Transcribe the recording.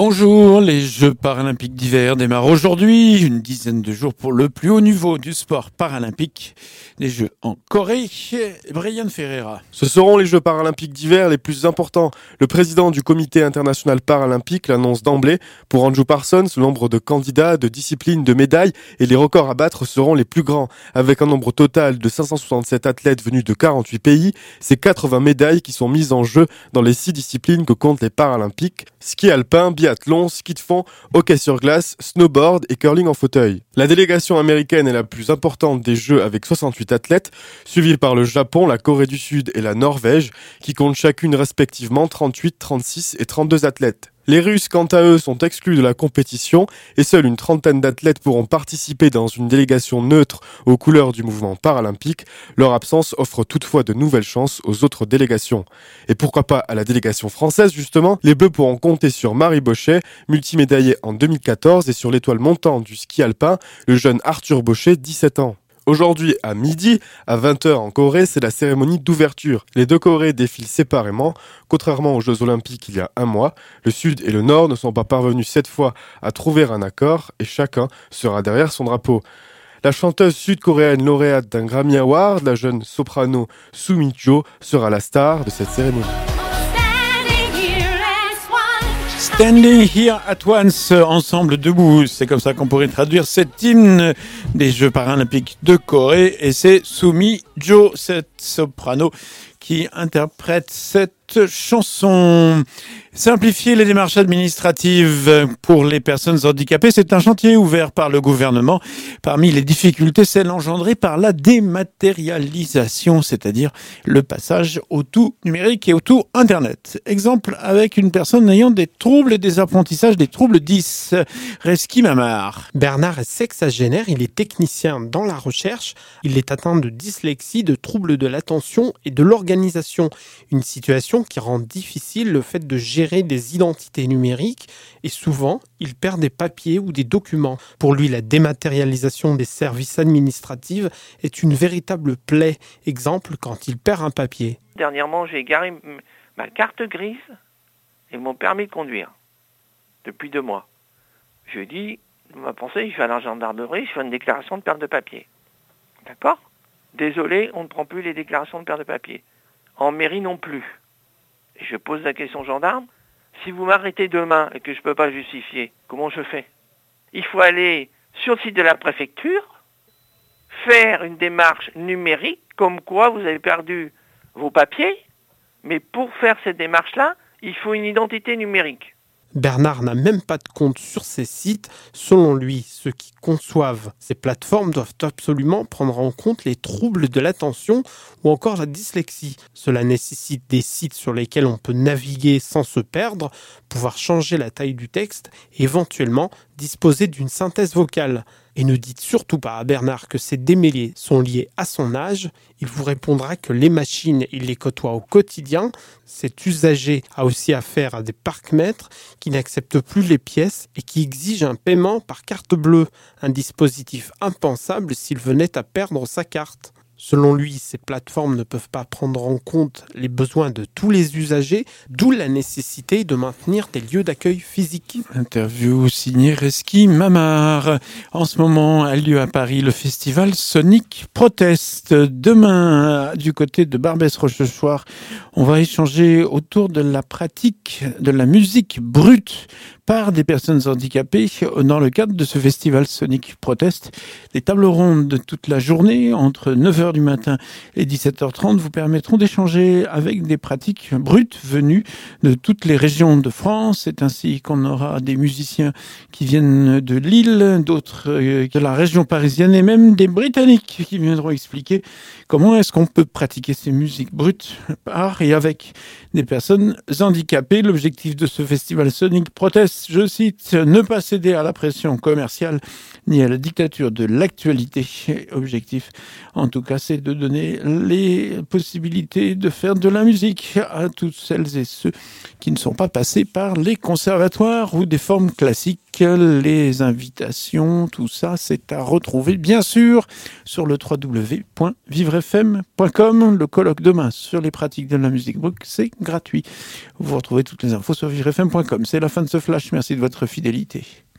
Bonjour, les Jeux paralympiques d'hiver démarrent aujourd'hui, une dizaine de jours pour le plus haut niveau du sport paralympique. Les Jeux en Corée, Brian Ferreira. Ce seront les Jeux paralympiques d'hiver les plus importants. Le président du comité international paralympique l'annonce d'emblée. Pour Andrew Parsons, le nombre de candidats, de disciplines, de médailles et les records à battre seront les plus grands. Avec un nombre total de 567 athlètes venus de 48 pays, c'est 80 médailles qui sont mises en jeu dans les 6 disciplines que comptent les paralympiques. Ski alpin, biathlon, ski de fond, hockey sur glace, snowboard et curling en fauteuil. La délégation américaine est la plus importante des Jeux avec 68 athlètes, suivie par le Japon, la Corée du Sud et la Norvège, qui comptent chacune respectivement 38, 36 et 32 athlètes. Les Russes, quant à eux, sont exclus de la compétition et seule une trentaine d'athlètes pourront participer dans une délégation neutre aux couleurs du mouvement paralympique. Leur absence offre toutefois de nouvelles chances aux autres délégations. Et pourquoi pas à la délégation française, justement? Les Bleus pourront compter sur Marie Bochet, multimédaillée en 2014, et sur l'étoile montante du ski alpin, le jeune Arthur Bochet, 17 ans. Aujourd'hui, à midi, à 20h en Corée, c'est la cérémonie d'ouverture. Les deux Corées défilent séparément. Contrairement aux Jeux Olympiques il y a un mois, le Sud et le Nord ne sont pas parvenus cette fois à trouver un accord et chacun sera derrière son drapeau. La chanteuse sud-coréenne lauréate d'un Grammy Award, la jeune soprano Sumi Jo, sera la star de cette cérémonie. Standing Here at Once, ensemble debout, c'est comme ça qu'on pourrait traduire cet hymne des Jeux paralympiques de Corée, et c'est Sumi Jo, cette soprano, qui interprète cette chanson. Simplifier les démarches administratives pour les personnes handicapées, c'est un chantier ouvert par le gouvernement. Parmi les difficultés, celles engendrées par la dématérialisation, c'est-à-dire le passage au tout numérique et au tout Internet. Exemple avec une personne ayant des troubles et des apprentissages, des troubles 10. Reski Mamar. Bernard est sexagénaire, il est technicien dans la recherche. Il est atteint de dyslexie, de troubles de l'attention et de l'organisation. Une situation qui rend difficile le fait de gérer des identités numériques et souvent, il perd des papiers ou des documents. Pour lui, la dématérialisation des services administratifs est une véritable plaie. Exemple, quand il perd un papier. Dernièrement, j'ai égaré ma carte grise et mon permis de conduire depuis 2 mois. Je dis, ma pensée, je vais à la gendarmerie, je fais une déclaration de perte de papier. D'accord ? Désolé, on ne prend plus les déclarations de perte de papier. En mairie non plus. Et je pose la question au gendarme, si vous m'arrêtez demain et que je ne peux pas justifier, comment je fais ? Il faut aller sur le site de la préfecture, faire une démarche numérique, comme quoi vous avez perdu vos papiers, mais pour faire cette démarche-là, il faut une identité numérique. Bernard n'a même pas de compte sur ces sites. Selon lui, ceux qui conçoivent ces plateformes doivent absolument prendre en compte les troubles de l'attention ou encore la dyslexie. Cela nécessite des sites sur lesquels on peut naviguer sans se perdre, pouvoir changer la taille du texte et éventuellement disposer d'une synthèse vocale. Et ne dites surtout pas à Bernard que ces démêlés sont liés à son âge. Il vous répondra que les machines, il les côtoie au quotidien. Cet usager a aussi affaire à des parcs-mètres qui n'acceptent plus les pièces et qui exigent un paiement par carte bleue. Un dispositif impensable s'il venait à perdre sa carte. Selon lui, ces plateformes ne peuvent pas prendre en compte les besoins de tous les usagers, d'où la nécessité de maintenir des lieux d'accueil physiques. Interview signée Reski Mamar. En ce moment a lieu à Paris le festival Sonic Protest. Demain, du côté de Barbès-Rochechouart, on va échanger autour de la pratique de la musique brute par des personnes handicapées dans le cadre de ce festival Sonic Protest. Des tables rondes toute la journée entre 9h du matin et 17h30 vous permettront d'échanger avec des pratiques brutes venues de toutes les régions de France. C'est ainsi qu'on aura des musiciens qui viennent de Lille, d'autres de la région parisienne et même des Britanniques qui viendront expliquer comment est-ce qu'on peut pratiquer ces musiques brutes par et avec des personnes handicapées. L'objectif de ce festival Sonic Protest, je cite, ne pas céder à la pression commerciale ni à la dictature de l'actualité. Objectif, en tout cas, c'est de donner les possibilités de faire de la musique à toutes celles et ceux qui ne sont pas passés par les conservatoires ou des formes classiques. Les invitations, tout ça, c'est à retrouver bien sûr sur le www.vivrefm.com. Le colloque demain sur les pratiques de la musique brute, c'est gratuit. Vous retrouvez toutes les infos sur vivrefm.com. C'est la fin de ce flash. Merci de votre fidélité.